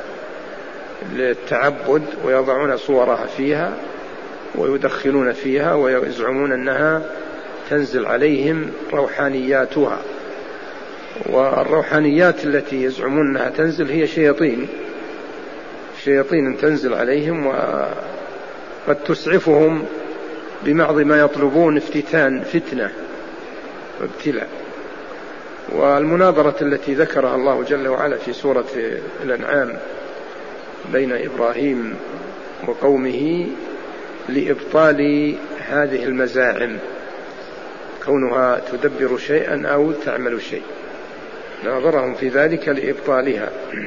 للتعبد ويضعون صورها فيها ويدخلون فيها ويزعمون أنها تنزل عليهم روحانياتها. والروحانيات التي يزعمون أنها تنزل هي شياطين شياطين تنزل عليهم وقد تسعفهم ببعض ما يطلبون افتتان فتنة وابتلاء. والمناظرة التي ذكرها الله جل وعلا في سورة الأنعام بين إبراهيم وقومه لإبطال هذه المزاعم، كونها تدبر شيئا أو تعمل شيء، ناظرهم في ذلك لإبطالها.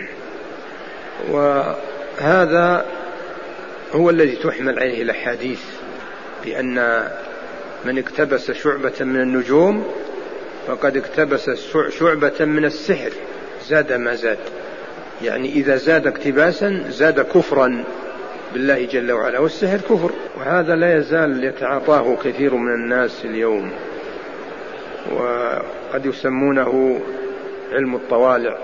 وهذا هو الذي تحمل عليه الأحاديث بأن من اقتبس شعبة من النجوم فقد اقتبس شعبة من السحر، زاد ما زاد، يعني إذا زاد اقتباسا زاد كفرا بالله جل وعلا، والسحر كفر، وهذا لا يزال يتعاطاه كثير من الناس اليوم، وقد يسمونه علم الطوالع،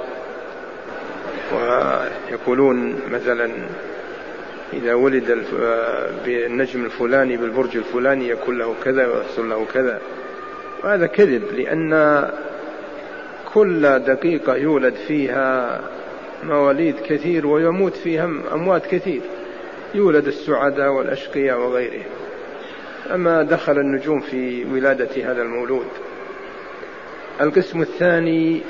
ويقولون مثلا إذا ولد بالنجم الفلاني بالبرج الفلاني يكون له كذا ويحصل له كذا، وهذا كذب، لأن كل دقيقة يولد فيها مواليد كثير ويموت فيها أموات كثير، يولد السعداء والأشقياء وغيرهم، أما دخل النجوم في ولادة هذا المولود. القسم الثاني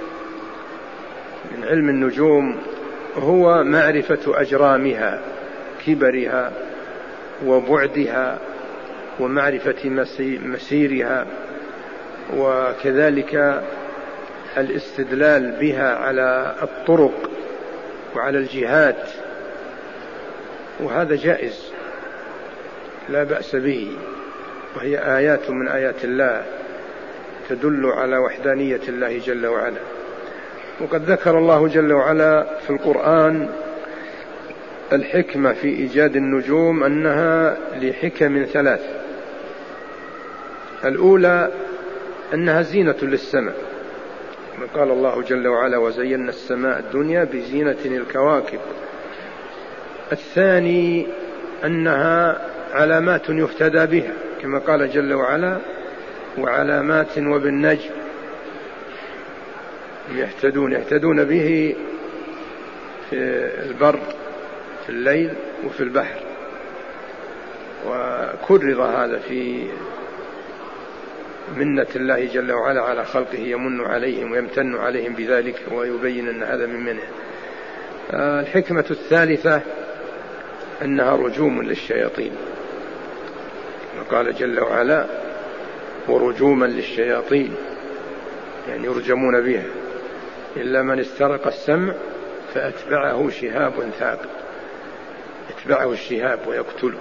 من علم النجوم هو معرفة أجرامها، كبرها وبعدها ومعرفة مسيرها، وكذلك الاستدلال بها على الطرق وعلى الجهات، وهذا جائز لا بأس به، وهي آيات من آيات الله تدل على وحدانية الله جل وعلا. وقد ذكر الله جل وعلا في القرآن الحكمة في إيجاد النجوم أنها لحكم ثلاث. الأولى أنها زينة للسماء، قال الله جل وعلا وزينا السماء الدنيا بزينة الكواكب. الثاني أنها علامات يهتدى بها، كما قال جل وعلا وعلامات وبالنجم يهتدون يهتدون به في البر في الليل وفي البحر. وكرر هذا في منة الله جل وعلا على خلقه، يمن عليهم ويمتن عليهم بذلك ويبين أن هذا من منه. الحكمة الثالثة أنها رجوم للشياطين، وقال جل وعلا ورجوما للشياطين، يعني يرجمون بها إلا من استرق السمع فأتبعه شهاب ثاقب، اتبعه الشهاب ويقتله.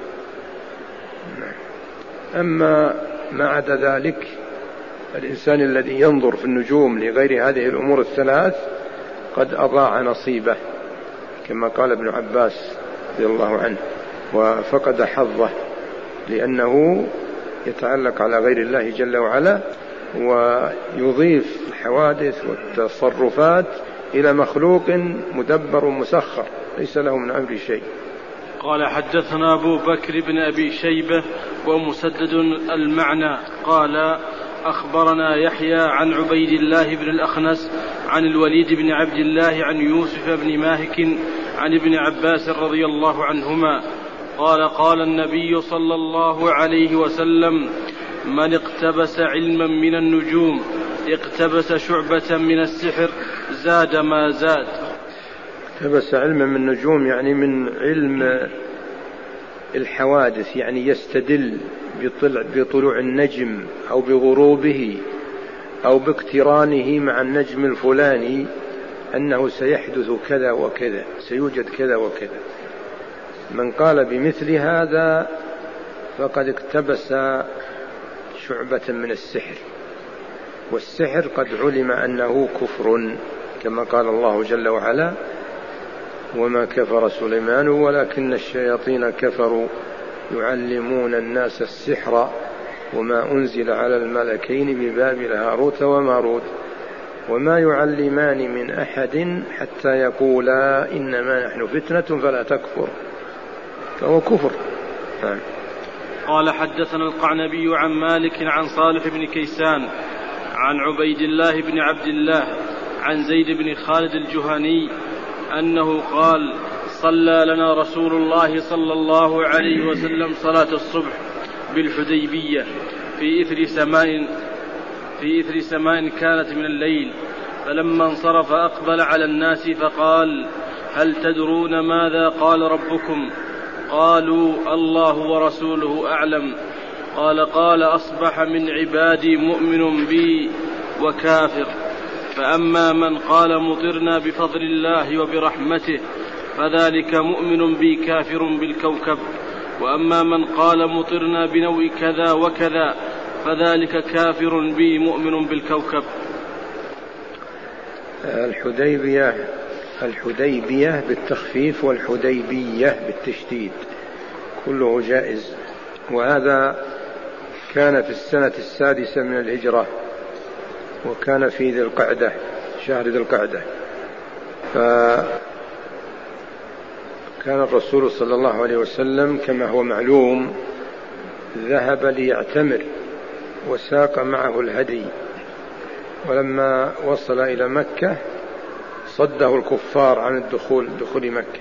أما ما عدا ذلك الإنسان الذي ينظر في النجوم لغير هذه الأمور الثلاث قد أضاع نصيبه، كما قال ابن عباس رضي الله عنه، وفقد حظه، لأنه يتعلق على غير الله جل وعلا ويضيف الحوادث والتصرفات إلى مخلوق مدبر مسخر ليس له من أمر شيء. قال حدثنا أبو بكر بن أبي شيبة ومسدد المعنى قال أخبرنا يحيى عن عبيد الله بن الأخنس عن الوليد بن عبد الله عن يوسف بن ماهك عن ابن عباس رضي الله عنهما قال قال النبي صلى الله عليه وسلم من اقتبس علما من النجوم اقتبس شعبة من السحر زاد ما زاد. اقتبس علما من النجوم يعني من علم الحوادث، يعني يستدل بطلوع النجم أو بغروبه أو باقترانه مع النجم الفلاني أنه سيحدث كذا وكذا، سيوجد كذا وكذا. من قال بمثل هذا فقد اقتبس شعبة من السحر، والسحر قد علم أنه كفر، كما قال الله جل وعلا وما كفر سليمان ولكن الشياطين كفروا يعلمون الناس السحر وما أنزل على الملكين ببابل هاروت وماروت وما يعلمان من أحد حتى يقولا إنما نحن فتنة فلا تكفر، فهو كفر. نعم. قال حدثنا القعنبي عن مالك عن صالح بن كيسان عن عبيد الله بن عبد الله عن زيد بن خالد الجهني أنه قال صلى لنا رسول الله صلى الله عليه وسلم صلاة الصبح بالحديبية في إثر سماء في إثر سماء كانت من الليل، فلما انصرف أقبل على الناس فقال هل تدرون ماذا قال ربكم؟ قالوا الله ورسوله أعلم. قال قال أصبح من عبادي مؤمن بي وكافر، فأما من قال مطرنا بفضل الله وبرحمته فذلك مؤمن بي كافر بالكوكب، وأما من قال مطرنا بنوء كذا وكذا فذلك كافر بي مؤمن بالكوكب. الحديبية الحديبية بالتخفيف والحديبية بالتشديد كله جائز، وهذا كان في السنة السادسة من الهجرة، وكان في ذي القعدة شهر ذي القعدة. فكان الرسول صلى الله عليه وسلم كما هو معلوم ذهب ليعتمر وساق معه الهدي، ولما وصل إلى مكة صده الكفار عن الدخول دخول مكة،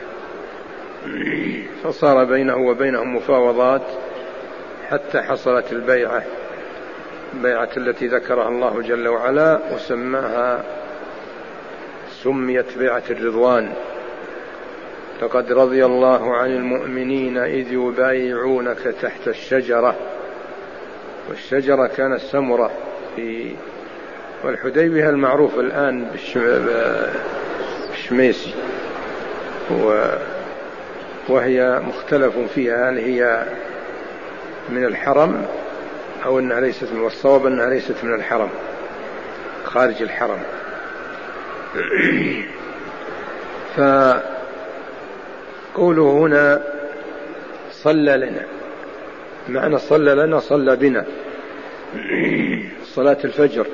فصار بينه وبينهم مفاوضات حتى حصلت البيعة البيعة التي ذكرها الله جل وعلا وسماها سميت بيعة الرضوان. لقد رضي الله عن المؤمنين إذ يبايعونك تحت الشجرة، والشجرة كانت سمرة في والحديبية المعروف الآن بالشميسي، وهي مختلف فيها هل هي من الحرم أو أنها ليست من، والصواب أنها ليست من الحرم، خارج الحرم. فقوله هنا صلى لنا، معنى صلى لنا صلى بنا صلاة الفجر.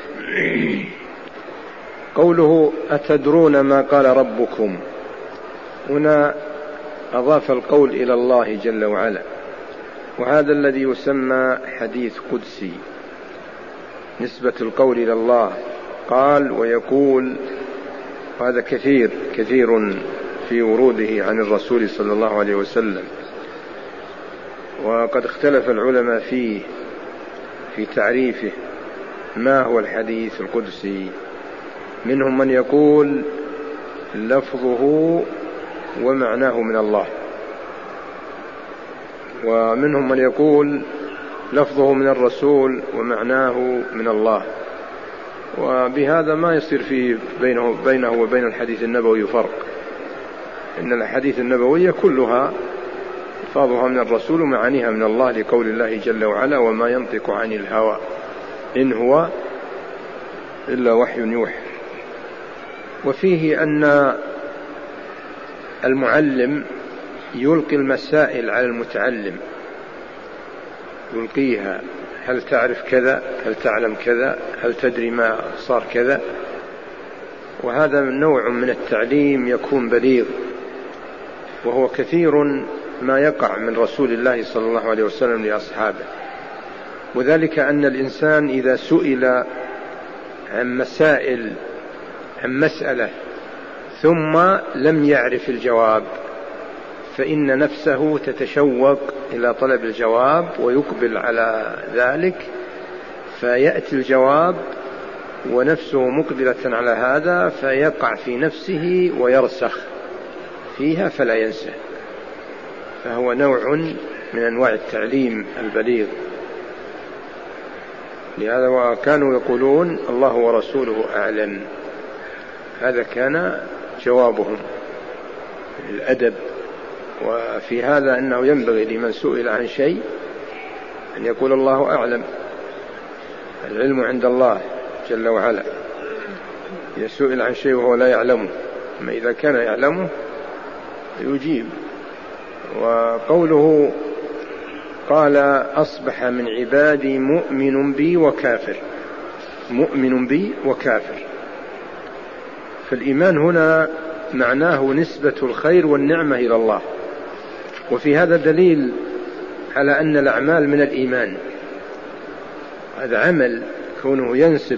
قوله أتدرون ما قال ربكم، هنا أضاف القول إلى الله جل وعلا، وهذا الذي يسمى حديث قدسي، نسبة القول إلى الله. قال ويقول، وهذا كثير كثير في وروده عن الرسول صلى الله عليه وسلم، وقد اختلف العلماء فيه في تعريفه ما هو الحديث القدسي. منهم من يقول لفظه ومعناه من الله، ومنهم من يقول لفظه من الرسول ومعناه من الله، وبهذا ما يصير فيه بينه, بينه وبين الحديث النبوي فرق، إن الحديث النبوية كلها ألفاظها من الرسول ومعانيها من الله، لقول الله جل وعلا وما ينطق عن الهوى إن هو إلا وحي يوحى. وفيه أن المعلم يلقي المسائل على المتعلم، يلقيها، هل تعرف كذا، هل تعلم كذا، هل تدري ما صار كذا. وهذا من نوع من التعليم يكون بليغ، وهو كثير ما يقع من رسول الله صلى الله عليه وسلم لأصحابه. وذلك أن الإنسان إذا سئل عن مسائل عن مسألة ثم لم يعرف الجواب فإن نفسه تتشوق إلى طلب الجواب ويقبل على ذلك، فيأتي الجواب ونفسه مقبلة على هذا، فيقع في نفسه ويرسخ فيها فلا ينسى. فهو نوع من أنواع التعليم البليغ. لهذا وكانوا يقولون الله ورسوله أعلم، هذا كان جوابهم الأدب. وفي هذا أنه ينبغي لمن سئل عن شيء أن يقول الله أعلم، العلم عند الله جل وعلا. إذا سئل عن شيء وهو لا يعلمه، أما إذا كان يعلمه يجيب. وقوله قال أصبح من عبادي مؤمن بي وكافر، مؤمن بي وكافر. فالإيمان هنا معناه نسبة الخير والنعمة إلى الله، وفي هذا دليل على أن الأعمال من الإيمان. هذا عمل كونه ينسب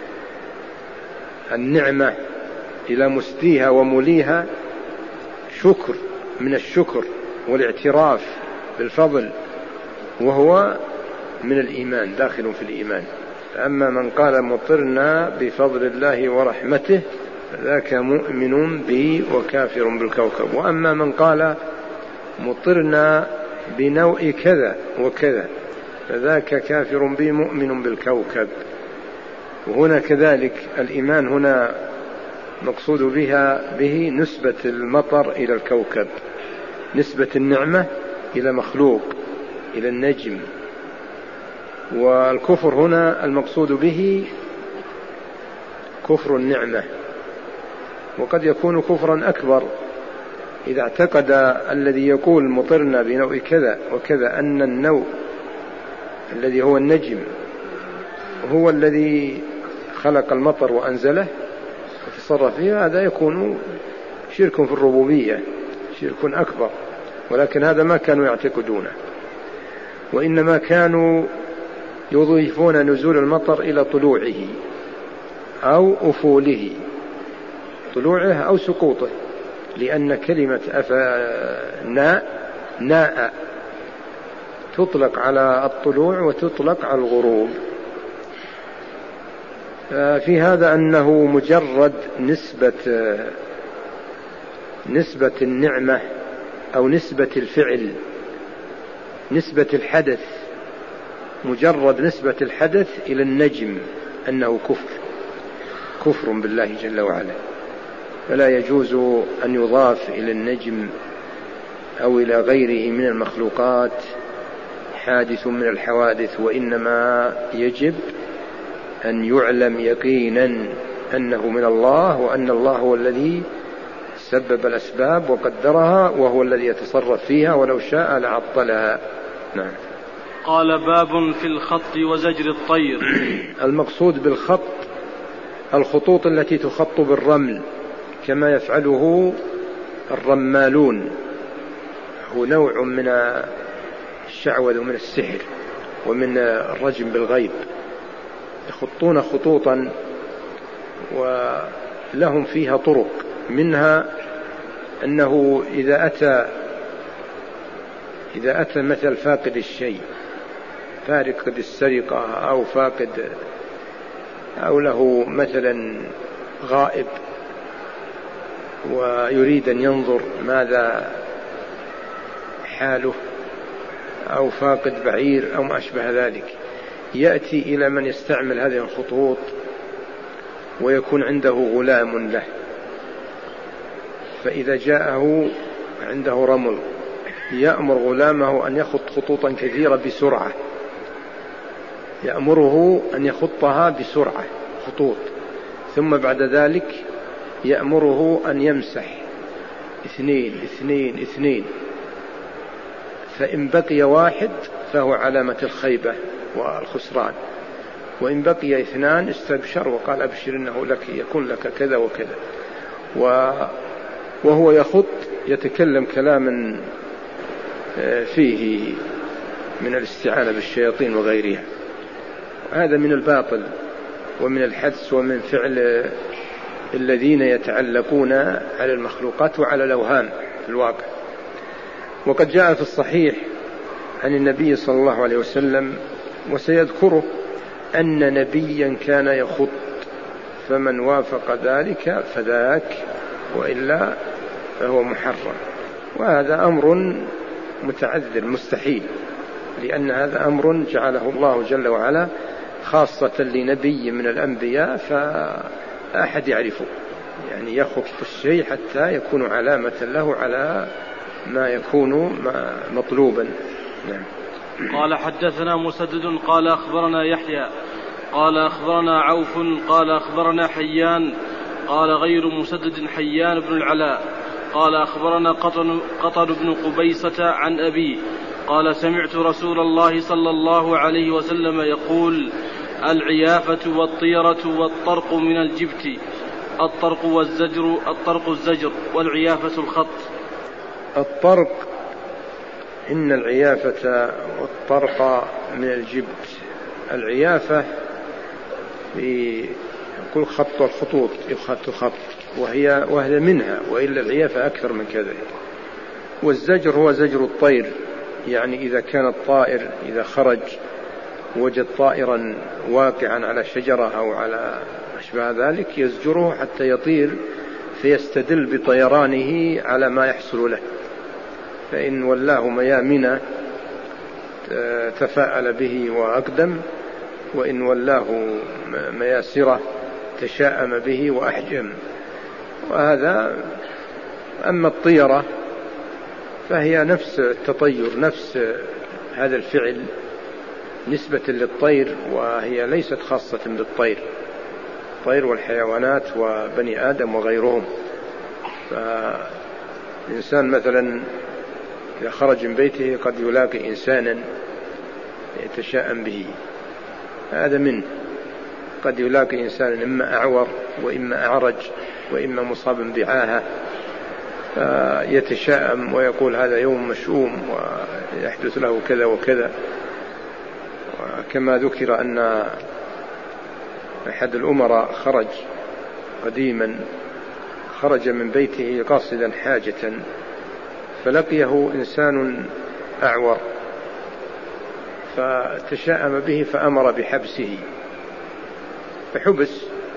النعمة إلى مسديها ومليها شكر من الشكر والاعتراف بالفضل، وهو من الإيمان، داخل في الإيمان. أما من قال مطرنا بفضل الله ورحمته فذاك مؤمن بي وكافر بالكوكب. وأما من قال مطرنا بنوء كذا وكذا فذاك كافر بي مؤمن بالكوكب. وهنا كذلك الإيمان هنا مقصود بها به نسبة المطر إلى الكوكب، نسبة النعمة إلى مخلوق، إلى النجم. والكفر هنا المقصود به كفر النعمة، وقد يكون كفرا أكبر إذا اعتقد الذي يقول مطرنا بنوء كذا وكذا أن النوء الذي هو النجم هو الذي خلق المطر وأنزله وتصرف فيه. هذا يكون شرك في الربوبية، شرك أكبر، ولكن هذا ما كانوا يعتقدونه، وإنما كانوا يضيفون نزول المطر إلى طلوعه أو أفوله، طلوعه أو سقوطه، لأن كلمة أفناء ناء تطلق على الطلوع وتطلق على الغروب. في هذا أنه مجرد نسبة نسبة النعمة أو نسبة الفعل، نسبة الحدث، مجرد نسبة الحدث إلى النجم أنه كفر، كفر بالله جل وعلا. فلا يجوز أن يضاف إلى النجم أو إلى غيره من المخلوقات حادث من الحوادث، وإنما يجب أن يعلم يقينا أنه من الله، وأن الله هو الذي سبب الأسباب وقدرها، وهو الذي يتصرف فيها، ولو شاء لعطلها. نعم. قال باب في الخط وزجر الطير. المقصود بالخط الخطوط التي تخط بالرمل كما يفعله الرمالون، هو نوع من الشعوذة ومن السحر ومن الرجم بالغيب، يخطون خطوطا ولهم فيها طرق، منها أنه إذا أتى إذا أتى مثل فاقد الشيء، فارق السرقة أو فاقد أو له مثلا غائب ويريد أن ينظر ماذا حاله، أو فاقد بعير أو ما أشبه ذلك، يأتي إلى من يستعمل هذه الخطوط ويكون عنده غلام له، فإذا جاءه عنده رمل يأمر غلامه أن يخط خطوطا كثيرة بسرعة، يأمره أن يخطها بسرعة خطوط، ثم بعد ذلك يأمره أن يمسح اثنين اثنين اثنين، فإن بقي واحد فهو علامة الخيبة والخسران، وإن بقي اثنان استبشر وقال أبشر إنه لك يكون لك كذا وكذا. وهو يخط يتكلم كلاما فيه من الاستعانة بالشياطين وغيرها. هذا من الباطل ومن الحدس ومن فعل الذين يتعلقون على المخلوقات وعلى الأوهام في الواقع. وقد جاء في الصحيح عن النبي صلى الله عليه وسلم وسيذكره أن نبيا كان يخط، فمن وافق ذلك فذاك، وإلا فهو محرم. وهذا أمر متعذر مستحيل، لأن هذا أمر جعله الله جل وعلا خاصة لنبي من الأنبياء فأحد يعرفه، يعني يخط الشيء حتى يكون علامة له على ما يكون مطلوبا. نعم. قال حدثنا مسدد قال أخبرنا يحيى قال أخبرنا عوف قال أخبرنا حيان قال غير مسدد حيان بن العلاء قال أخبرنا قطن, قطن بن قبيصة عن أبي قال سمعت رسول الله صلى الله عليه وسلم يقول العيافة والطيرة والطرق من الجبت، الطرق والزجر الطرق الزجر والعيافة الخط. الطرق إن العيافة والطرق من الجبت. العيافة يقول خط الخطوط يخط خط وهي وهي منها، وإلا العيافة أكثر من كذا. والزجر هو زجر الطير، يعني إذا كان الطائر إذا خرج وجد طائرا واقعا على شجرة أو على أشباه ذلك يزجره حتى يطير، فيستدل بطيرانه على ما يحصل له، فإن ولاه ميامنة تفاءل به وأقدم، وإن ولاه مياسرة تشاءم به وأحجم. وهذا. أما الطيرة فهي نفس التطير، نفس هذا الفعل نسبة للطير، وهي ليست خاصة بالطير، الطير والحيوانات وبني آدم وغيرهم. فالإنسان مثلا إذا خرج من بيته قد يلاقي إنسانا يتشاءم به، هذا منه. قد يلاقي إنسانا إما أعور وإما أعرج وإما مصاب بعاهة، فيتشاءم ويقول هذا يوم مشؤوم ويحدث له كذا وكذا. كما ذكر أن أحد الأمراء خرج قديما، خرج من بيته قاصدا حاجة، فلقيه إنسان أعور فتشاءم به فأمر بحبسه، فحبس،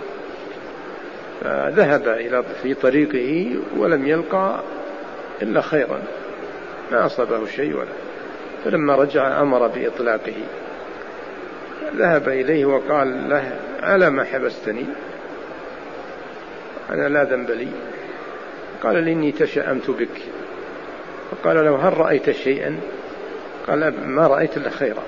فذهب إلى في طريقه ولم يلقى إلا خيرا، ما أصابه شيء ولا. فلما رجع أمر بإطلاقه، ذهب إليه وقال له على ما حبستني؟ أنا لا ذنب لي. قال لإني تشأمت بك. فقال له هل رأيت شيئا؟ قال ما رأيت إلا خيرا.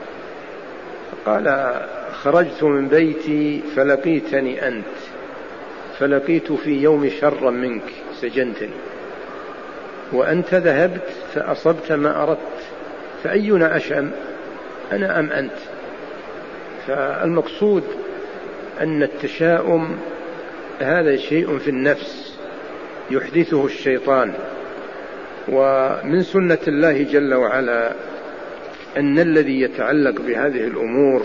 فقال خرجت من بيتي فلقيتني أنت، فلقيت في يوم شرا منك سجنتني، وأنت ذهبت فأصبت ما أردت، فأينا أشأم، أنا أم أنت؟ فالمقصود أن التشاؤم هذا شيء في النفس يحدثه الشيطان، ومن سنة الله جل وعلا أن الذي يتعلق بهذه الأمور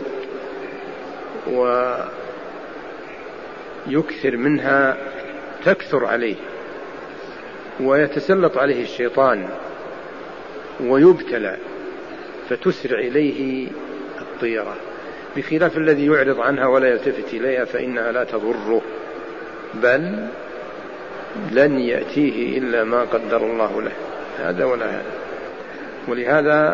ويكثر منها تكثر عليه ويتسلط عليه الشيطان ويبتلى فتسرع إليه الطيرة، بخلاف الذي يعرض عنها ولا يلتفت إليها فإنها لا تضره، بل لن يأتيه إلا ما قدر الله له، هذا ولا هذا. ولهذا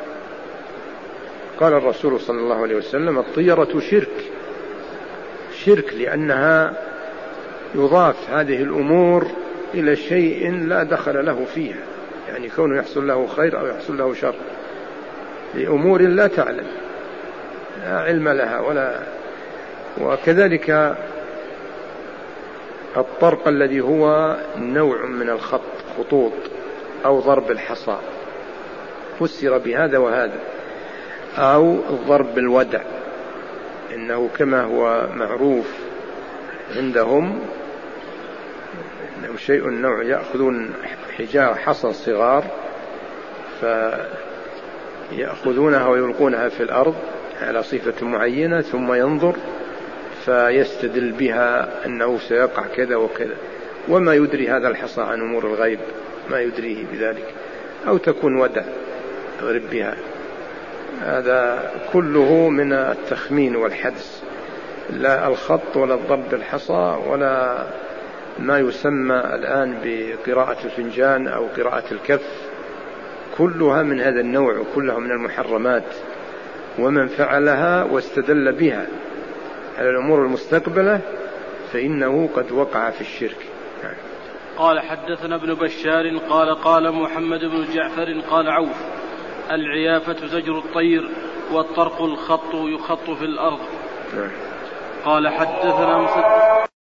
قال الرسول صلى الله عليه وسلم الطيرة شرك، شرك لأنها يضاف هذه الأمور إلى شيء لا دخل له فيها، يعني كونه يحصل له خير أو يحصل له شر لأمور لا تعلم، لا علم لها ولا. وكذلك الطرق الذي هو نوع من الخط، خطوط أو ضرب الحصى، فسر بهذا وهذا، أو الضرب بالودع، إنه كما هو معروف عندهم إنه شيء نوع يأخذون حجارة حصى صغار فيأخذونها ويلقونها في الأرض على صفة معينة، ثم ينظر فيستدل بها أنه سيقع كذا وكذا، وما يدري هذا الحصى عن أمور الغيب، ما يدريه بذلك، أو تكون ودع يضرب بها. هذا كله من التخمين والحدس، لا الخط ولا الضرب بالحصى ولا ما يسمى الآن بقراءة الفنجان أو قراءة الكف، كلها من هذا النوع، وكلها من المحرمات. ومن فعلها واستدل بها على الأمور المستقبلة فإنه قد وقع في الشرك. قال حدثنا ابن بشار قال قال محمد بن جعفر قال عوف العيافة زجر الطير والطرق الخط يخط في الأرض. قال حدثنا مسدد